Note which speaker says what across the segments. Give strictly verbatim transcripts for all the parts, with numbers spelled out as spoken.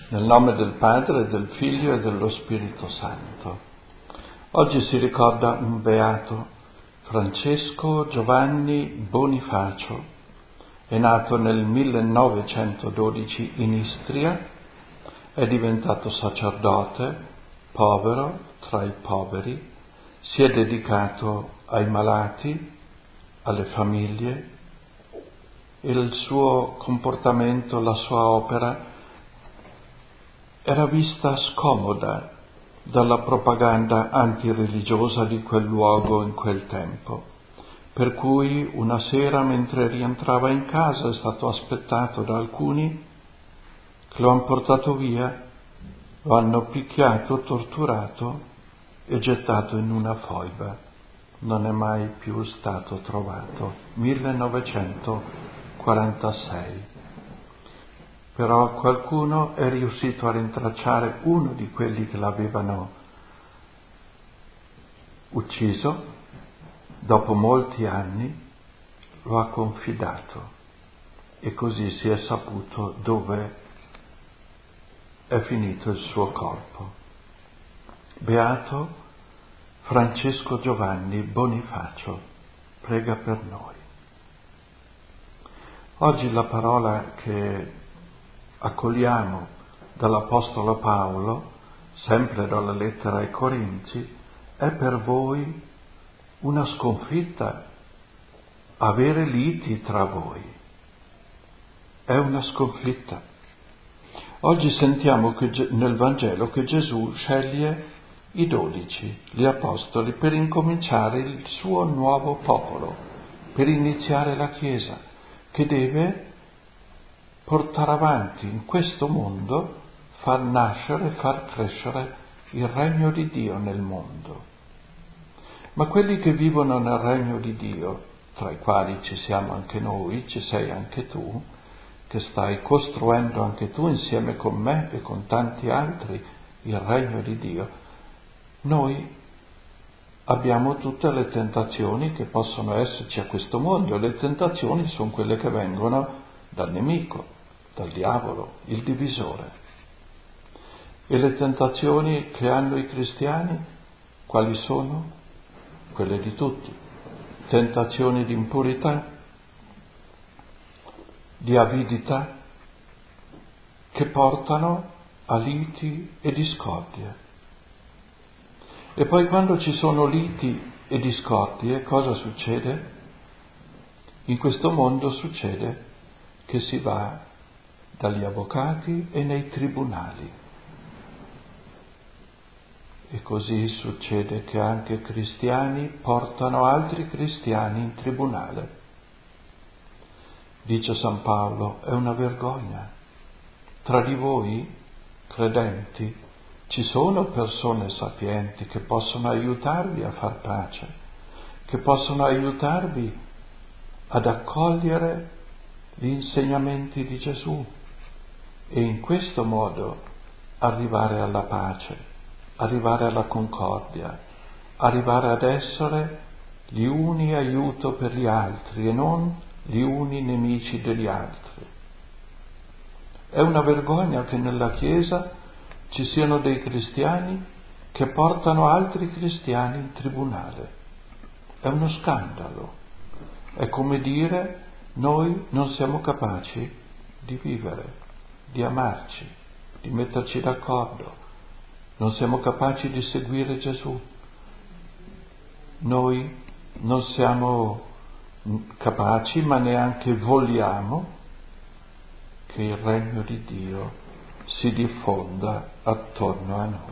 Speaker 1: Nel nome del Padre, del Figlio e dello Spirito Santo. Oggi si ricorda un beato, Francesco Giovanni Bonifacio. È nato nel millenovecentododici in Istria, è diventato sacerdote, povero tra i poveri, si è dedicato ai malati, alle famiglie, e il suo comportamento, la sua opera era vista scomoda dalla propaganda antireligiosa di quel luogo in quel tempo, per cui una sera mentre rientrava in casa è stato aspettato da alcuni che lo hanno portato via, lo hanno picchiato, torturato e gettato in una foiba. Non è mai più stato trovato. millenovecentoquarantasei. Però qualcuno è riuscito a rintracciare uno di quelli che l'avevano ucciso, dopo molti anni lo ha confidato e così si è saputo dove è finito il suo corpo. Beato Francesco Giovanni Bonifacio, prega per noi. Oggi la parola che accogliamo dall'Apostolo Paolo, sempre dalla lettera ai Corinzi, è per voi una sconfitta. Avere liti tra voi è una sconfitta. Oggi sentiamo che nel Vangelo che Gesù sceglie i dodici, gli apostoli, per incominciare il suo nuovo popolo, per iniziare la Chiesa, che deve portare avanti in questo mondo, far nascere, far crescere il regno di Dio nel mondo. Ma quelli che vivono nel regno di Dio, tra i quali ci siamo anche noi, ci sei anche tu, che stai costruendo anche tu insieme con me e con tanti altri il regno di Dio, noi abbiamo tutte le tentazioni che possono esserci a questo mondo. Le tentazioni sono quelle che vengono dal nemico, dal diavolo, il divisore. E le tentazioni che hanno i cristiani, quali sono? Quelle di tutti. Tentazioni di impurità, di avidità, che portano a liti e discordie. E poi quando ci sono liti e discordie, cosa succede? In questo mondo succede che si va dagli avvocati e nei tribunali. E così succede che anche cristiani portano altri cristiani in tribunale. Dice San Paolo, è una vergogna. Tra di voi, credenti, ci sono persone sapienti che possono aiutarvi a far pace, che possono aiutarvi ad accogliere gli insegnamenti di Gesù e in questo modo arrivare alla pace, arrivare alla concordia, arrivare ad essere gli uni aiuto per gli altri e non gli uni nemici degli altri. È una vergogna che nella Chiesa ci siano dei cristiani che portano altri cristiani in tribunale. È uno scandalo. È come dire noi non siamo capaci di vivere, di amarci, di metterci d'accordo. Non siamo capaci di seguire Gesù. Noi non siamo capaci, ma neanche vogliamo che il regno di Dio si diffonda attorno a noi.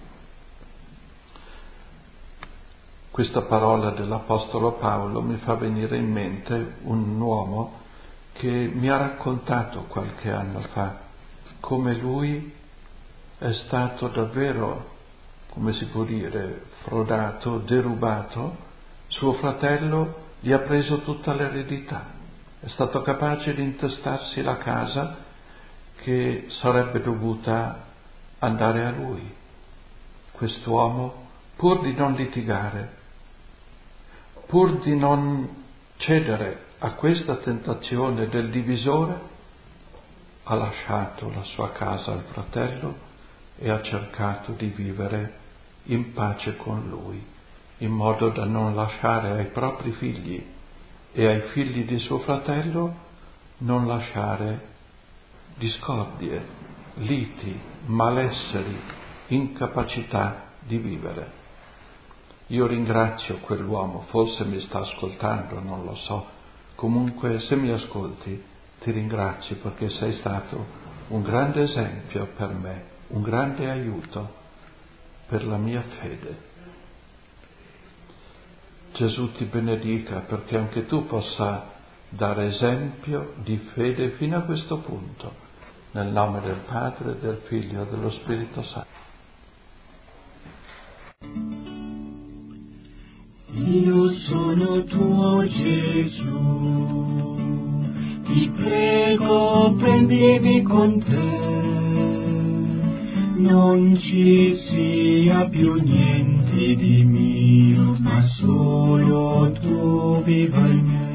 Speaker 1: Questa parola dell'Apostolo Paolo mi fa venire in mente un uomo che mi ha raccontato qualche anno fa come lui è stato davvero, come si può dire, frodato, derubato. Suo fratello gli ha preso tutta l'eredità, è stato capace di intestarsi la casa che sarebbe dovuta andare a lui. Quest'uomo, pur di non litigare, pur di non cedere a questa tentazione del divisore, ha lasciato la sua casa al fratello e ha cercato di vivere in pace con lui, in modo da non lasciare ai propri figli e ai figli di suo fratello non lasciare discordie, liti, malesseri, incapacità di vivere. Io ringrazio quell'uomo, forse mi sta ascoltando, non lo so. Comunque, se mi ascolti, ti ringrazio perché sei stato un grande esempio per me, un grande aiuto per la mia fede. Gesù ti benedica perché anche tu possa dare esempio di fede fino a questo punto, nel nome del Padre, del Figlio e dello Spirito Santo.
Speaker 2: Io sono tuo Gesù, ti prego prendimi con te, non ci sia più niente di mio, ma solo tu viva in me.